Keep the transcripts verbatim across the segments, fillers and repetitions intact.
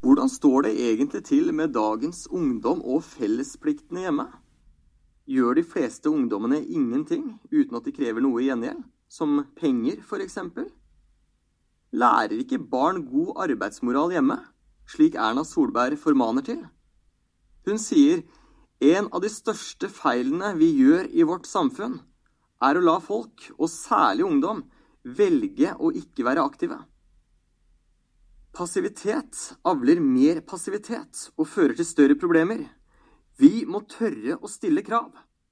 Hvordan står det egentlig til med dagens ungdom og fellespliktene hjemme? Gjør de fleste ungdommene ingenting uten at de krever noe i gjengjeld, som penger for eksempel? Lærer ikke barn god arbeidsmoral hjemme, slik Erna Solberg formaner til? Hun sier, en av de største feilene vi gjør i vårt samfunn, er å la folk, og særlig ungdom, velge å ikke være aktive. Passivitet avler mer passivitet og fører til større problemer. Vi må tørre å stille krav.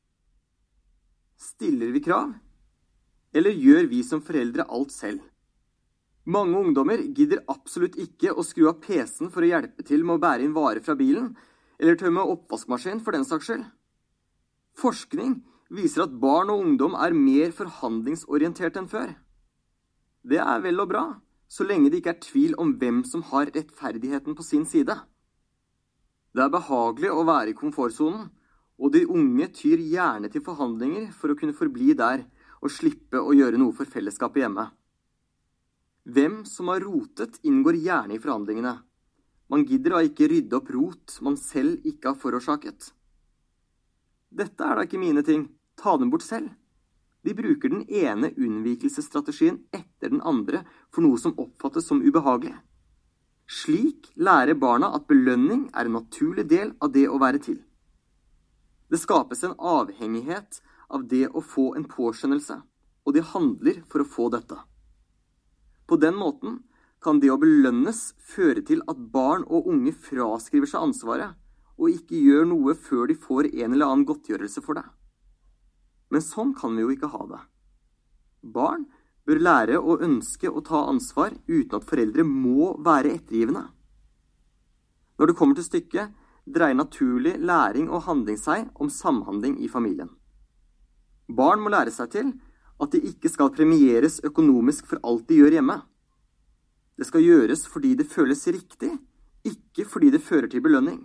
Stiller vi krav? Eller gjør vi som foreldre alt selv? Mange ungdommer gidder absolutt ikke å skru av P C-en for å hjelpe til med å bære inn varer fra bilen, eller tømme oppvaskmaskin for den saks skyld. Forskning viser at barn og ungdom er mer forhandlingsorientert enn før. Det er vel og bra, så lenge det ikke er tvil om hvem som har rettferdigheten på sin side. Det er behagelig å være i komfortzonen, og de unge tyr gjerne til forhandlinger for å kunne forbli der og slippe å gjøre noe for fellesskapet hjemme. Hvem som har rotet inngår gjerne i forhandlingene. Man gidder da ikke rydde opp rot man selv ikke har forårsaket. Dette er da ikke mine ting, ta dem bort selv. De bruker den ene unnvikelsesstrategien etter den andre for noe som oppfattes som ubehagelig. Slik lærer barna at belønning er en naturlig del av det å være til. Det skapes en avhengighet av det å få en påskjønnelse, og de handler for å få dette. På den måten kan det å belønnes føre til at barn og unge fraskriver seg ansvaret, og ikke gjør noe før de får en eller annen godtgjørelse for det. Men sånn kan vi jo ikke ha det. Barn bør lære å ønske å ta ansvar uten at foreldre må være ettergivende. Når det kommer til stykket, dreier naturlig læring og handling seg om samhandling i familien. Barn må lære seg til at de ikke skal premieres økonomisk for alt de gjør hjemme. Det skal gjøres fordi det føles riktig, ikke fordi det fører til belønning.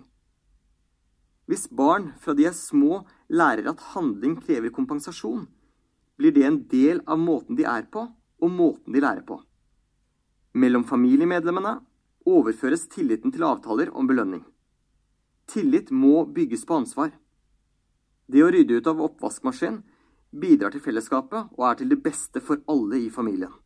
Hvis barn fra de er små lærer at handling krever kompensasjon, blir det en del av måten de er på og måten de lærer på. Mellom familiemedlemmene overføres tilliten til avtaler om belønning. Tillit må bygges på ansvar. Det å rydde ut av oppvaskmaskin bidrar til fellesskapet og er til det beste for alle i familien.